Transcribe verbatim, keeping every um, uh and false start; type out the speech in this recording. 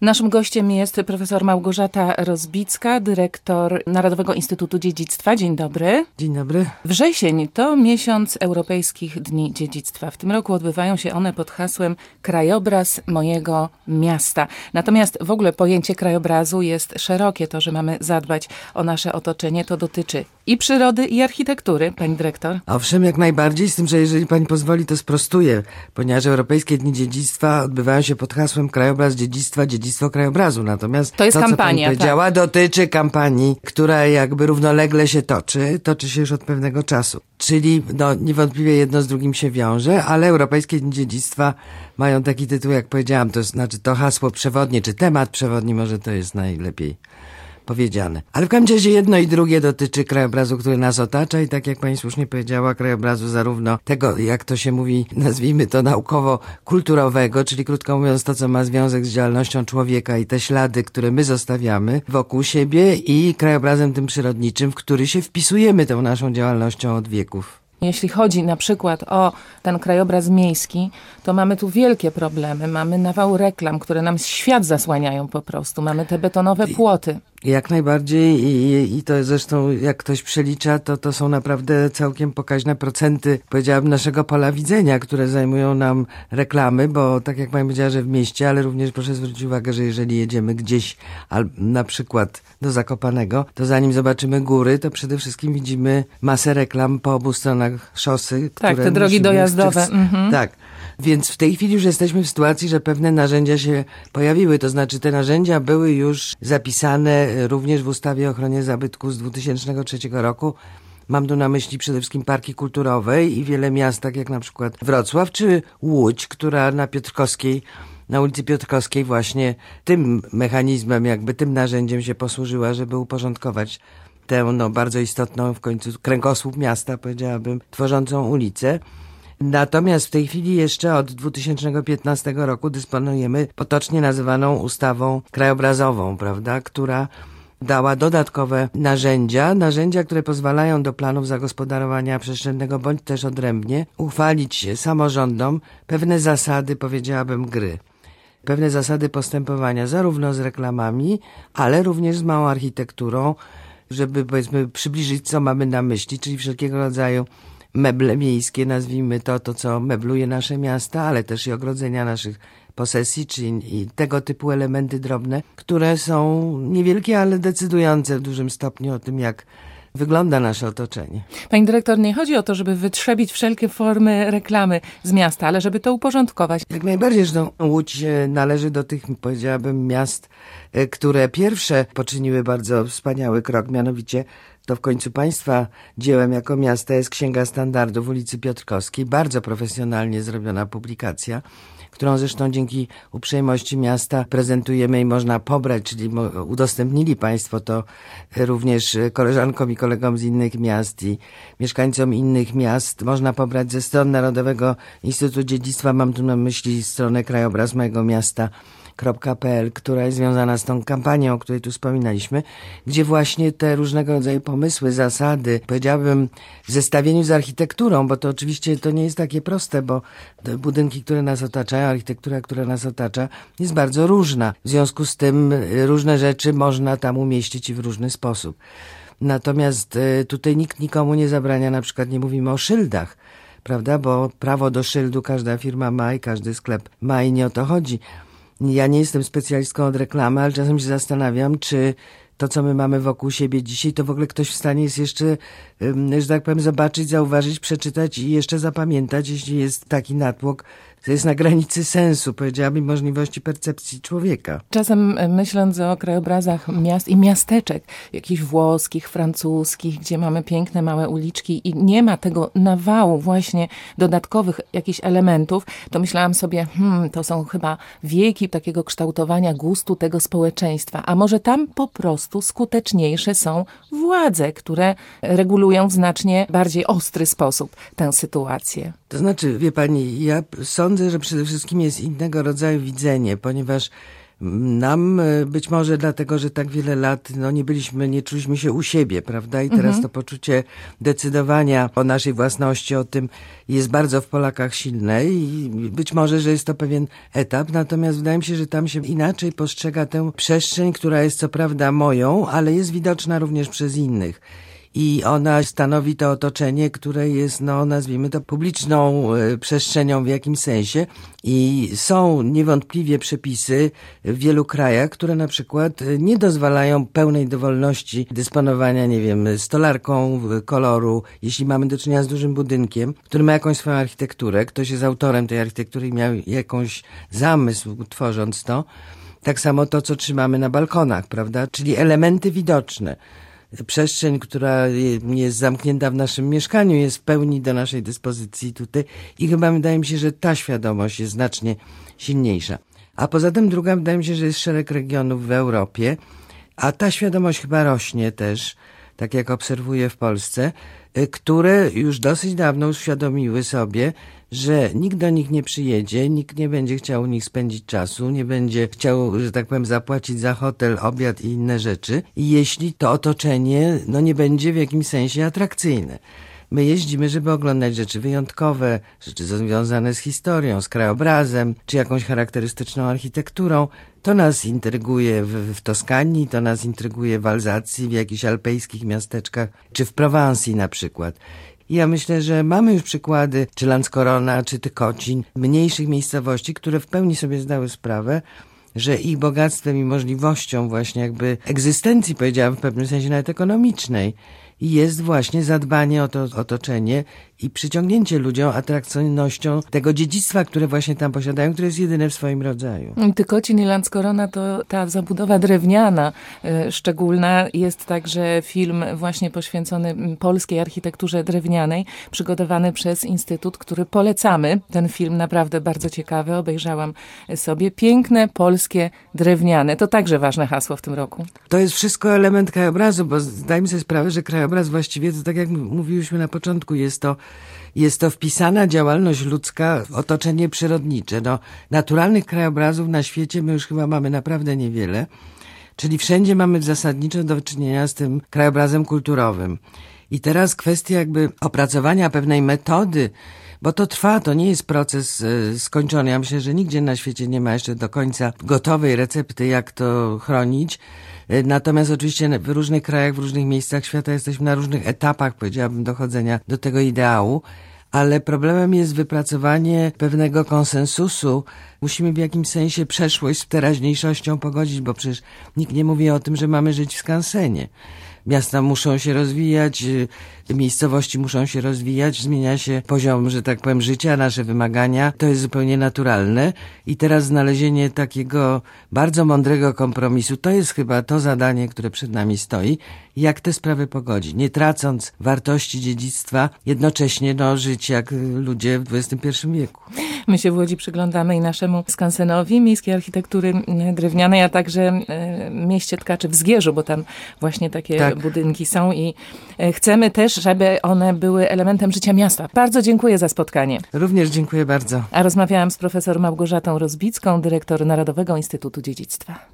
Naszym gościem jest profesor Małgorzata Rozbicka, dyrektor Narodowego Instytutu Dziedzictwa. Dzień dobry. Dzień dobry. Wrzesień to miesiąc Europejskich Dni Dziedzictwa. W tym roku odbywają się one pod hasłem Krajobraz mojego miasta. Natomiast w ogóle pojęcie krajobrazu jest szerokie. To, że mamy zadbać o nasze otoczenie, to dotyczy i przyrody, i architektury, pani dyrektor. Owszem, jak najbardziej, z tym, że jeżeli pani pozwoli, to sprostuję, ponieważ Europejskie Dni Dziedzictwa odbywają się pod hasłem Krajobraz dziedzictwa, dziedzictwo krajobrazu. Natomiast to jest to, kampania, co pani powiedziała, tak. dotyczy kampanii, która jakby równolegle się toczy, toczy się już od pewnego czasu. Czyli no, niewątpliwie jedno z drugim się wiąże, ale Europejskie Dni Dziedzictwa mają taki tytuł, jak powiedziałam, to znaczy to hasło przewodnie, czy temat przewodni, może to jest najlepiej powiedziane. Ale w każdym razie jedno i drugie dotyczy krajobrazu, który nas otacza i tak jak pani słusznie powiedziała, krajobrazu zarówno tego, jak to się mówi, nazwijmy to naukowo-kulturowego, czyli krótko mówiąc to, co ma związek z działalnością człowieka i te ślady, które my zostawiamy wokół siebie, i krajobrazem tym przyrodniczym, w który się wpisujemy tą naszą działalnością od wieków. Jeśli chodzi na przykład o ten krajobraz miejski, to mamy tu wielkie problemy. Mamy nawał reklam, które nam świat zasłaniają po prostu. Mamy te betonowe płoty. Jak najbardziej i, i to zresztą jak ktoś przelicza, to to są naprawdę całkiem pokaźne procenty, powiedziałabym, naszego pola widzenia, które zajmują nam reklamy, bo tak jak pani powiedziała, że w mieście, ale również proszę zwrócić uwagę, że jeżeli jedziemy gdzieś, al, na przykład do Zakopanego, to zanim zobaczymy góry, to przede wszystkim widzimy masę reklam po obu stronach szosy. Tak, które te drogi musimy, dojazdowe. Których, mhm. Tak. Więc w tej chwili już jesteśmy w sytuacji, że pewne narzędzia się pojawiły. To znaczy te narzędzia były już zapisane również w ustawie o ochronie zabytków z dwa tysiące trzeciego roku. Mam tu na myśli przede wszystkim parki kulturowe i wiele miast, tak jak na przykład Wrocław czy Łódź, która na Piotrkowskiej, na ulicy Piotrkowskiej właśnie tym mechanizmem, jakby tym narzędziem się posłużyła, żeby uporządkować tę no, bardzo istotną w końcu kręgosłup miasta, powiedziałabym, tworzącą ulicę. Natomiast w tej chwili jeszcze od dwa tysiące piętnastego roku dysponujemy potocznie nazywaną ustawą krajobrazową, prawda, która dała dodatkowe narzędzia, narzędzia, które pozwalają do planów zagospodarowania przestrzennego bądź też odrębnie uchwalić samorządom pewne zasady, powiedziałabym, gry. Pewne zasady postępowania zarówno z reklamami, ale również z małą architekturą, żeby powiedzmy przybliżyć, co mamy na myśli, czyli wszelkiego rodzaju meble miejskie, nazwijmy to, to co mebluje nasze miasta, ale też i ogrodzenia naszych posesji, czyli i tego typu elementy drobne, które są niewielkie, ale decydujące w dużym stopniu o tym, jak wygląda nasze otoczenie. Pani dyrektor, nie chodzi o to, żeby wytrzebić wszelkie formy reklamy z miasta, ale żeby to uporządkować. Jak najbardziej, zresztą Łódź należy do tych, powiedziałabym, miast, które pierwsze poczyniły bardzo wspaniały krok, mianowicie to w końcu państwa dziełem jako miasta jest Księga Standardów ulicy Piotrkowskiej, bardzo profesjonalnie zrobiona publikacja, którą zresztą dzięki uprzejmości miasta prezentujemy i można pobrać, czyli udostępnili państwo to również koleżankom i kolegom z innych miast i mieszkańcom innych miast. Można pobrać ze stron Narodowego Instytutu Dziedzictwa, mam tu na myśli stronę krajobraz mojego miasta kropka p l, która jest związana z tą kampanią, o której tu wspominaliśmy, gdzie właśnie te różnego rodzaju pomysły, zasady, powiedziałbym w zestawieniu z architekturą, bo to oczywiście to nie jest takie proste, bo te budynki, które nas otaczają, architektura, która nas otacza, jest bardzo różna. W związku z tym różne rzeczy można tam umieścić i w różny sposób. Natomiast tutaj nikt nikomu nie zabrania, na przykład nie mówimy o szyldach, prawda, bo prawo do szyldu każda firma ma i każdy sklep ma i nie o to chodzi. Ja nie jestem specjalistką od reklamy, ale czasem się zastanawiam, czy to, co my mamy wokół siebie dzisiaj, to w ogóle ktoś w stanie jest jeszcze, że tak powiem, zobaczyć, zauważyć, przeczytać i jeszcze zapamiętać, jeśli jest taki natłok, to jest na granicy sensu, powiedziałabym, możliwości percepcji człowieka. Czasem myśląc o krajobrazach miast i miasteczek, jakichś włoskich, francuskich, gdzie mamy piękne małe uliczki i nie ma tego nawału właśnie dodatkowych jakichś elementów, to myślałam sobie, hmm, to są chyba wieki takiego kształtowania gustu tego społeczeństwa, a może tam po prostu skuteczniejsze są władze, które regulują w znacznie bardziej ostry sposób tę sytuację. To znaczy, wie pani, ja sądzę, że przede wszystkim jest innego rodzaju widzenie, ponieważ Nam być może dlatego, że tak wiele lat no nie byliśmy, nie czuliśmy się u siebie, prawda? I teraz mhm. to poczucie decydowania o naszej własności, o tym jest bardzo w Polakach silne i być może, że jest to pewien etap, natomiast wydaje mi się, że tam się inaczej postrzega tę przestrzeń, która jest co prawda moją, ale jest widoczna również przez innych. I ona stanowi to otoczenie, które jest, no nazwijmy to, publiczną y, przestrzenią w jakimś sensie. I są niewątpliwie przepisy w wielu krajach, które na przykład nie dozwalają pełnej dowolności dysponowania, nie wiem, stolarką koloru. Jeśli mamy do czynienia z dużym budynkiem, który ma jakąś swoją architekturę, ktoś jest autorem tej architektury i miał jakąś zamysł tworząc to. Tak samo to, co trzymamy na balkonach, prawda? Czyli elementy widoczne. Przestrzeń, która jest zamknięta w naszym mieszkaniu, jest w pełni do naszej dyspozycji tutaj i chyba wydaje mi się, że ta świadomość jest znacznie silniejsza. A poza tym druga, wydaje mi się, że jest szereg regionów w Europie, a ta świadomość chyba rośnie też, tak jak obserwuję w Polsce, które już dosyć dawno uświadomiły sobie, że nikt do nich nie przyjedzie, nikt nie będzie chciał u nich spędzić czasu, nie będzie chciał, że tak powiem, zapłacić za hotel, obiad i inne rzeczy. I jeśli to otoczenie, no nie będzie w jakimś sensie atrakcyjne. My jeździmy, żeby oglądać rzeczy wyjątkowe, rzeczy związane z historią, z krajobrazem, czy jakąś charakterystyczną architekturą. To nas intryguje w, w Toskanii, to nas intryguje w Alzacji, w jakichś alpejskich miasteczkach, czy w Prowansji na przykład. Ja myślę, że mamy już przykłady, czy Landskrona, czy Tykocin, mniejszych miejscowości, które w pełni sobie zdały sprawę, że ich bogactwem i możliwością właśnie jakby egzystencji, powiedziałam w pewnym sensie nawet ekonomicznej, jest właśnie zadbanie o to otoczenie i przyciągnięcie ludziom atrakcyjnością tego dziedzictwa, które właśnie tam posiadają, które jest jedyne w swoim rodzaju. Tykocin i Landskrona to ta zabudowa drewniana y, szczególna. Jest także film właśnie poświęcony polskiej architekturze drewnianej, przygotowany przez Instytut, który polecamy. Ten film naprawdę bardzo ciekawy, obejrzałam sobie. Piękne, polskie, drewniane. To także ważne hasło w tym roku. To jest wszystko element krajobrazu, bo zdajmy sobie sprawę, że krajobraz właściwie, to tak jak mówiliśmy na początku, jest to Jest to wpisana działalność ludzka w otoczenie przyrodnicze. No, naturalnych krajobrazów na świecie my już chyba mamy naprawdę niewiele. Czyli wszędzie mamy zasadniczo do czynienia z tym krajobrazem kulturowym. I teraz kwestia jakby opracowania pewnej metody, bo to trwa, to nie jest proces y, skończony. Ja myślę, że nigdzie na świecie nie ma jeszcze do końca gotowej recepty, jak to chronić. Y, natomiast oczywiście w różnych krajach, w różnych miejscach świata jesteśmy na różnych etapach, powiedziałabym, dochodzenia do tego ideału. Ale problemem jest wypracowanie pewnego konsensusu. Musimy w jakimś sensie przeszłość z teraźniejszością pogodzić, bo przecież nikt nie mówi o tym, że mamy żyć w skansenie. Miasta muszą się rozwijać, miejscowości muszą się rozwijać, zmienia się poziom, że tak powiem, życia, nasze wymagania. To jest zupełnie naturalne i teraz znalezienie takiego bardzo mądrego kompromisu, to jest chyba to zadanie, które przed nami stoi. Jak te sprawy pogodzić, nie tracąc wartości dziedzictwa, jednocześnie no, żyć jak ludzie w dwudziestym pierwszym wieku. My się w Łodzi przyglądamy i naszemu skansenowi miejskiej architektury drewnianej, a także e, mieście Tkaczy w Zgierzu, bo tam właśnie takie tak. budynki są i e, chcemy też, żeby one były elementem życia miasta. Bardzo dziękuję za spotkanie. Również dziękuję bardzo. A rozmawiałam z profesor Małgorzatą Rozbicką, dyrektor Narodowego Instytutu Dziedzictwa.